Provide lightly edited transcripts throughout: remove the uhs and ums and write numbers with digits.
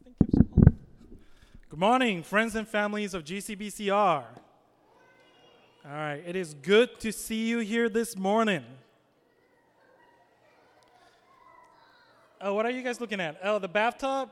thing keeps on. Good morning, friends and families of GCBCR. All right, it is good to see you here this morning. Oh, what are you guys looking at? Oh, the bathtub?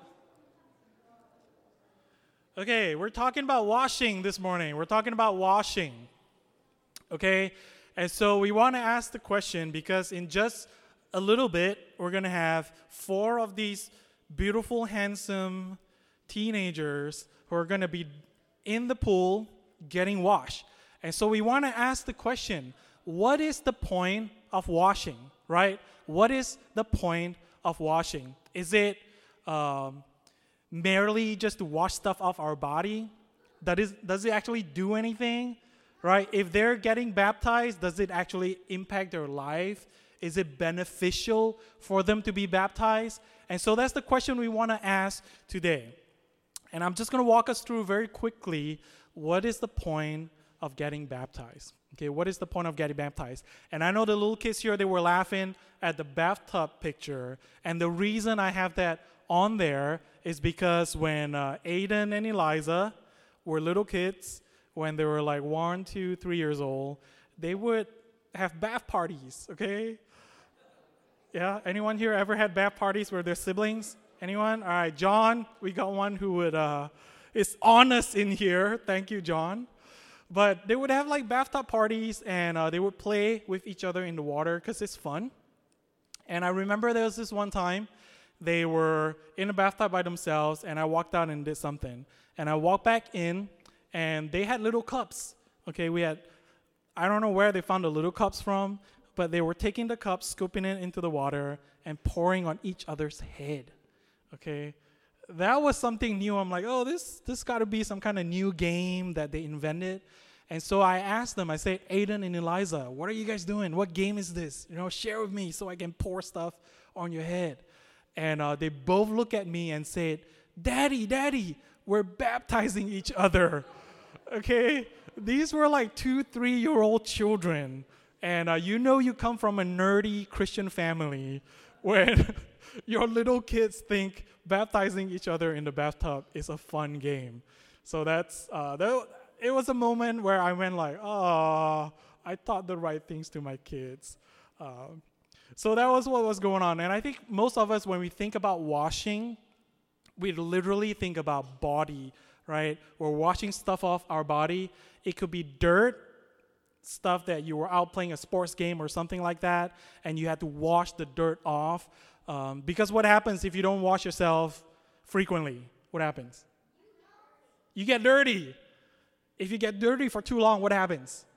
Okay, we're talking about washing this morning. We're talking about washing. Okay, and so we want to ask the question because in just a little bit, we're going to have 4 of these beautiful, handsome teenagers who are going to be in the pool getting washed. And so we want to ask the question, what is the point of washing, right? What is the point of washing? Is it merely just to wash stuff off our body? Does it actually do anything, right? If they're getting baptized, does it actually impact their life? Is it beneficial for them to be baptized? And so that's the question we want to ask today. And I'm just going to walk us through very quickly, what is the point of getting baptized? Okay, what is the point of getting baptized? And I know the little kids here, they were laughing at the bathtub picture. And the reason I have that on there is because when Aiden and Eliza were little kids, when they were like 1, 2, 3 years old, they would have bath parties, okay? Yeah, anyone here ever had bath parties with their siblings? Anyone? All right, John, we got one who is honest in here. Thank you, John. But they would have like bathtub parties, and they would play with each other in the water because it's fun. And I remember there was this one time they were in a bathtub by themselves, and I walked out and did something. And I walked back in, and they had little cups. Okay, I don't know where they found the little cups from, but they were taking the cups, scooping it into the water, and pouring on each other's head. Okay, that was something new. I'm like, oh, this got to be some kind of new game that they invented. And so I asked them, I said, Aiden and Eliza, what are you guys doing? What game is this? Share with me so I can pour stuff on your head. And they both looked at me and said, Daddy, we're baptizing each other. Okay, these were like 2, 3-year-old children. And you come from a nerdy Christian family when your little kids think baptizing each other in the bathtub is a fun game. So it was a moment where I went like, oh, I taught the right things to my kids. So that was what was going on. And I think most of us, when we think about washing, we literally think about body, right? We're washing stuff off our body. It could be dirt, stuff that you were out playing a sports game or something like that, and you had to wash the dirt off. Because what happens if you don't wash yourself frequently? What happens? You get dirty. If you get dirty for too long, what happens?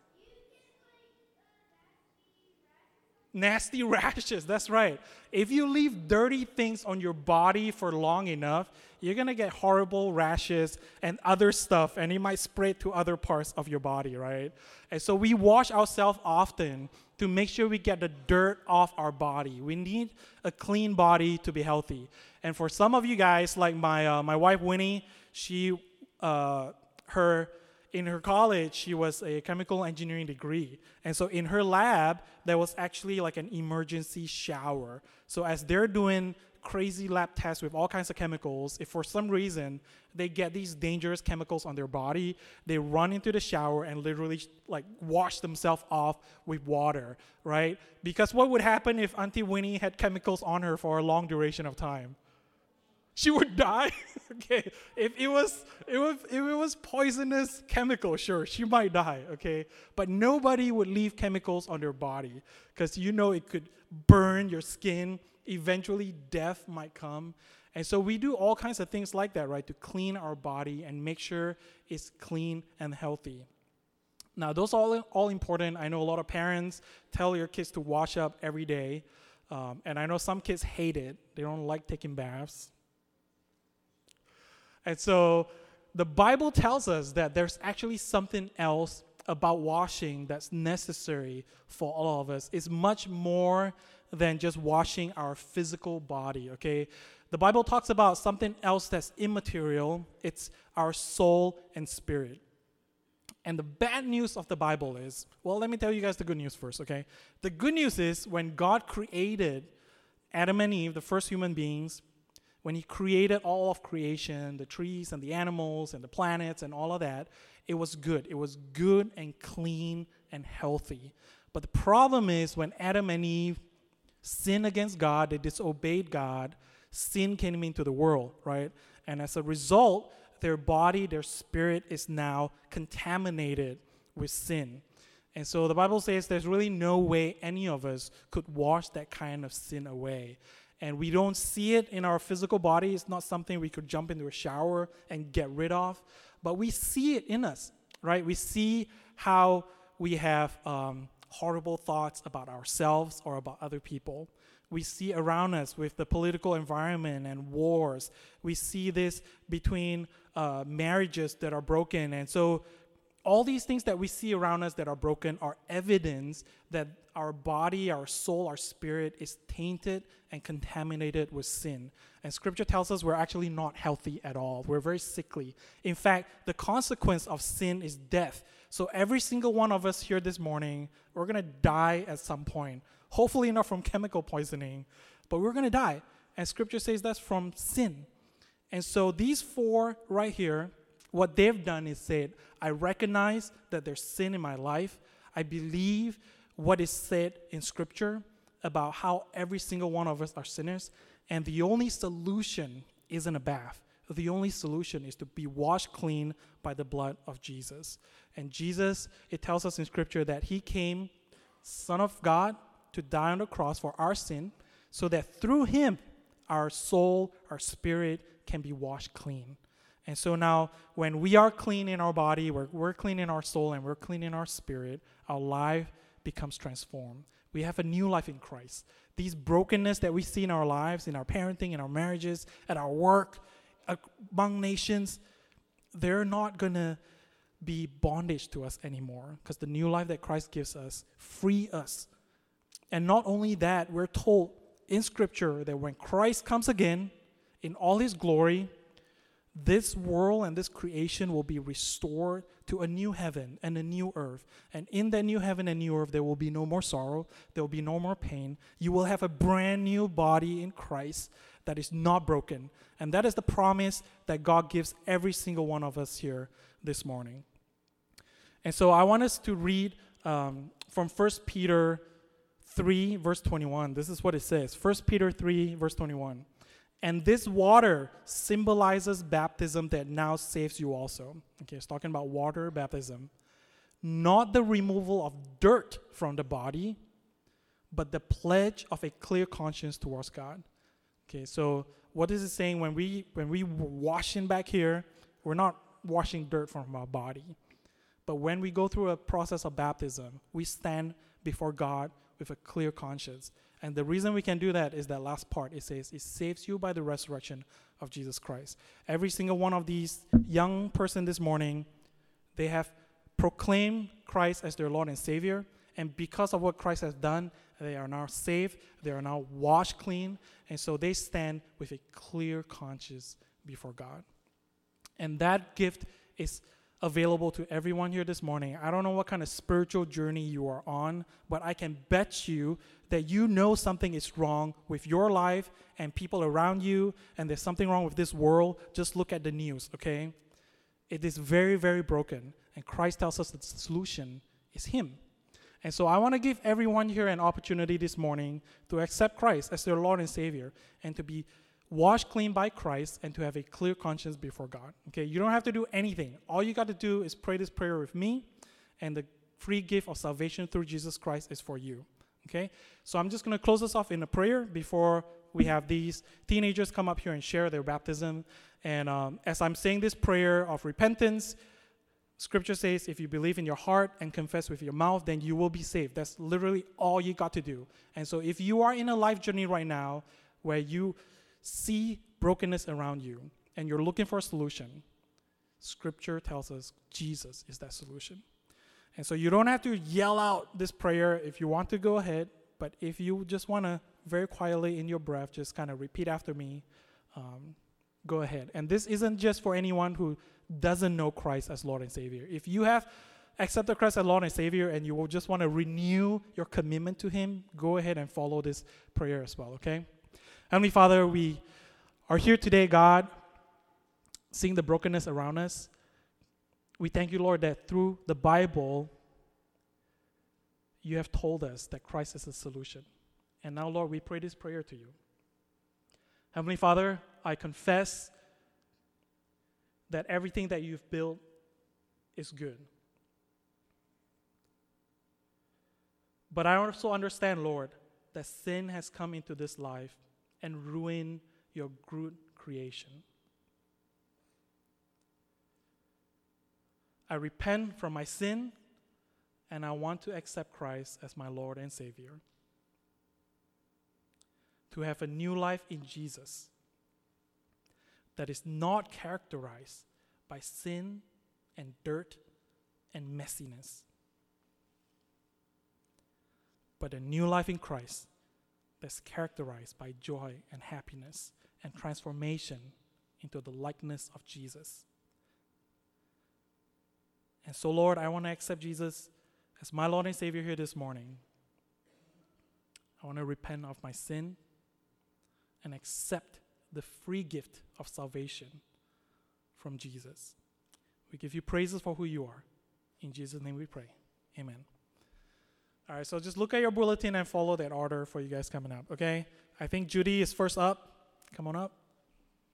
Nasty rashes, that's right. If you leave dirty things on your body for long enough, you're going to get horrible rashes and other stuff, and it might spread to other parts of your body, right? And so we wash ourselves often to make sure we get the dirt off our body. We need a clean body to be healthy. And for some of you guys, like my wife Winnie, in her college, she was a chemical engineering degree. And so in her lab, there was actually like an emergency shower. So as they're doing crazy lab tests with all kinds of chemicals, if for some reason they get these dangerous chemicals on their body, they run into the shower and literally like wash themselves off with water, right? Because what would happen if Auntie Winnie had chemicals on her for a long duration of time? She would die. Okay, if it was poisonous chemical, sure, she might die. Okay, but nobody would leave chemicals on their body because it could burn your skin. Eventually, death might come, and so we do all kinds of things like that, right, to clean our body and make sure it's clean and healthy. Now, those are all important. I know a lot of parents tell your kids to wash up every day, and I know some kids hate it. They don't like taking baths. And so the Bible tells us that there's actually something else about washing that's necessary for all of us. It's much more than just washing our physical body, okay? The Bible talks about something else that's immaterial. It's our soul and spirit. And the bad news of the Bible is, well, let me tell you guys the good news first, okay? The good news is when God created Adam and Eve, the first human beings, When he created all of creation, the trees and the animals and the planets and all of that, it was good. It was good and clean and healthy. But the problem is when Adam and Eve sinned against God, they disobeyed God, sin came into the world, right? And as a result, their body, their spirit is now contaminated with sin. And so the Bible says there's really no way any of us could wash that kind of sin away. And we don't see it in our physical body. It's not something we could jump into a shower and get rid of. But we see it in us, right? We see how we have horrible thoughts about ourselves or about other people. We see around us with the political environment and wars. We see this between marriages that are broken. And so all these things that we see around us that are broken are evidence that our body, our soul, our spirit is tainted and contaminated with sin. And Scripture tells us we're actually not healthy at all. We're very sickly. In fact, the consequence of sin is death. So every single one of us here this morning, we're going to die at some point. Hopefully not from chemical poisoning, but we're going to die. And Scripture says that's from sin. And so these four right here, what they've done is said, I recognize that there's sin in my life. I believe what is said in Scripture about how every single one of us are sinners. And the only solution isn't a bath. The only solution is to be washed clean by the blood of Jesus. And Jesus, it tells us in Scripture that he came, Son of God, to die on the cross for our sin, so that through him, our soul, our spirit can be washed clean. And so now, when we are clean in our body, we're clean in our soul, and we're clean in our spirit, our life becomes transformed. We have a new life in Christ. These brokenness that we see in our lives, in our parenting, in our marriages, at our work, among nations, they're not going to be bondage to us anymore, because the new life that Christ gives us free us. And not only that, we're told in Scripture that when Christ comes again in all his glory, this world and this creation will be restored to a new heaven and a new earth. And in that new heaven and new earth, there will be no more sorrow. There will be no more pain. You will have a brand new body in Christ that is not broken. And that is the promise that God gives every single one of us here this morning. And so I want us to read from 1 Peter 3, verse 21. This is what it says. 1 Peter 3, verse 21. And this water symbolizes baptism that now saves you also. Okay, it's talking about water baptism. Not the removal of dirt from the body, but the pledge of a clear conscience towards God. Okay, so what is it saying? When we washing back here, we're not washing dirt from our body. But when we go through a process of baptism, we stand before God with a clear conscience. And the reason we can do that is that last part. It says, it saves you by the resurrection of Jesus Christ. Every single one of these young person this morning, they have proclaimed Christ as their Lord and Savior. And because of what Christ has done, they are now saved. They are now washed clean. And so they stand with a clear conscience before God. And that gift is available to everyone here this morning. I don't know what kind of spiritual journey you are on, but I can bet you that you know something is wrong with your life and people around you, and there's something wrong with this world. Just look at the news, okay? It is very, very broken, and Christ tells us that the solution is him. And so I want to give everyone here an opportunity this morning to accept Christ as their Lord and Savior, and to be washed clean by Christ, and to have a clear conscience before God. Okay, you don't have to do anything. All you got to do is pray this prayer with me, and the free gift of salvation through Jesus Christ is for you. Okay, so I'm just going to close us off in a prayer before we have these teenagers come up here and share their baptism. And as I'm saying this prayer of repentance, Scripture says if you believe in your heart and confess with your mouth, then you will be saved. That's literally all you got to do. And so if you are in a life journey right now where you see brokenness around you and you're looking for a solution, Scripture tells us Jesus is that solution. And so you don't have to yell out this prayer. If you want to, go ahead. But if you just want to very quietly in your breath just kind of repeat after me, go ahead. And this isn't just for anyone who doesn't know Christ as Lord and Savior. If you have accepted Christ as Lord and Savior and you will just want to renew your commitment to him, go ahead and follow this prayer as well, okay? Heavenly Father, we are here today, God, seeing the brokenness around us, we thank you, Lord, that through the Bible, you have told us that Christ is the solution. And now, Lord, we pray this prayer to you. Heavenly Father, I confess that everything that you've built is good. But I also understand, Lord, that sin has come into this life and ruined your good creation. I repent from my sin, and I want to accept Christ as my Lord and Savior. To have a new life in Jesus that is not characterized by sin and dirt and messiness, but a new life in Christ that's characterized by joy and happiness and transformation into the likeness of Jesus. And so, Lord, I want to accept Jesus as my Lord and Savior here this morning. I want to repent of my sin and accept the free gift of salvation from Jesus. We give you praises for who you are. In Jesus' name we pray. Amen. All right, so just look at your bulletin and follow that order for you guys coming up, okay? I think Judy is first up. Come on up.